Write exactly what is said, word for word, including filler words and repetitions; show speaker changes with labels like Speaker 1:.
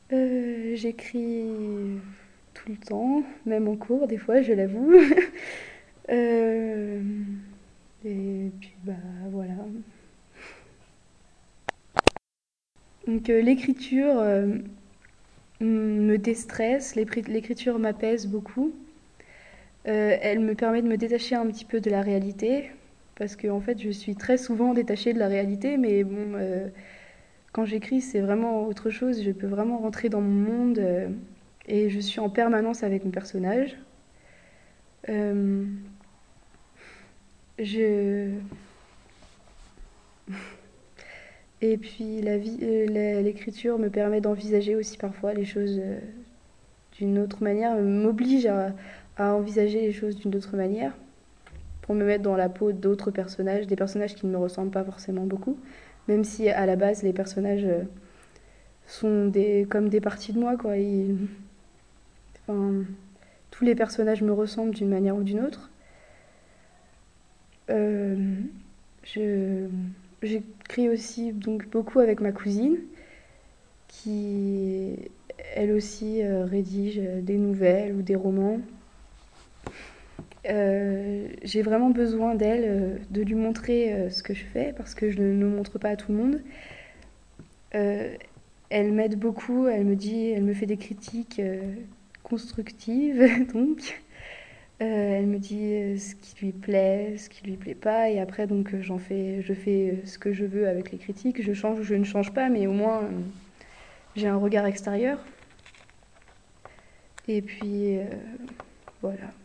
Speaker 1: Euh, j'écris tout le temps, même en cours, des fois, je l'avoue. Euh, et puis, bah voilà. Donc, euh, l'écriture euh, me déstresse, l'écriture m'apaise beaucoup. Euh, elle me permet de me détacher un petit peu de la réalité, parce que en fait, je suis très souvent détachée de la réalité, mais bon, euh, quand j'écris, c'est vraiment autre chose. Je peux vraiment rentrer dans mon monde euh, et je suis en permanence avec mon personnage. Euh, je... Et puis la vie, euh, la- l'écriture me permet d'envisager aussi parfois les choses euh, d'une autre manière, m'oblige à, à envisager les choses d'une autre manière pour me mettre dans la peau d'autres personnages, des personnages qui ne me ressemblent pas forcément beaucoup, même si à la base les personnages euh, sont des, comme des parties de moi, quoi. Ils- enfin, tous les personnages me ressemblent d'une manière ou d'une autre. Euh, je, j'écris aussi donc beaucoup avec ma cousine, qui elle aussi euh, rédige des nouvelles ou des romans. Euh, j'ai vraiment besoin d'elle, euh, de lui montrer euh, ce que je fais, parce que je ne le montre pas à tout le monde. Euh, Elle m'aide beaucoup, elle me dit, elle me fait des critiques euh, constructives, donc. Euh, elle me dit euh, ce qui lui plaît, ce qui lui plaît pas, et après donc euh, j'en fais, je fais euh, ce que je veux avec les critiques. Je change ou je ne change pas, mais au moins euh, j'ai un regard extérieur. Et puis euh, voilà.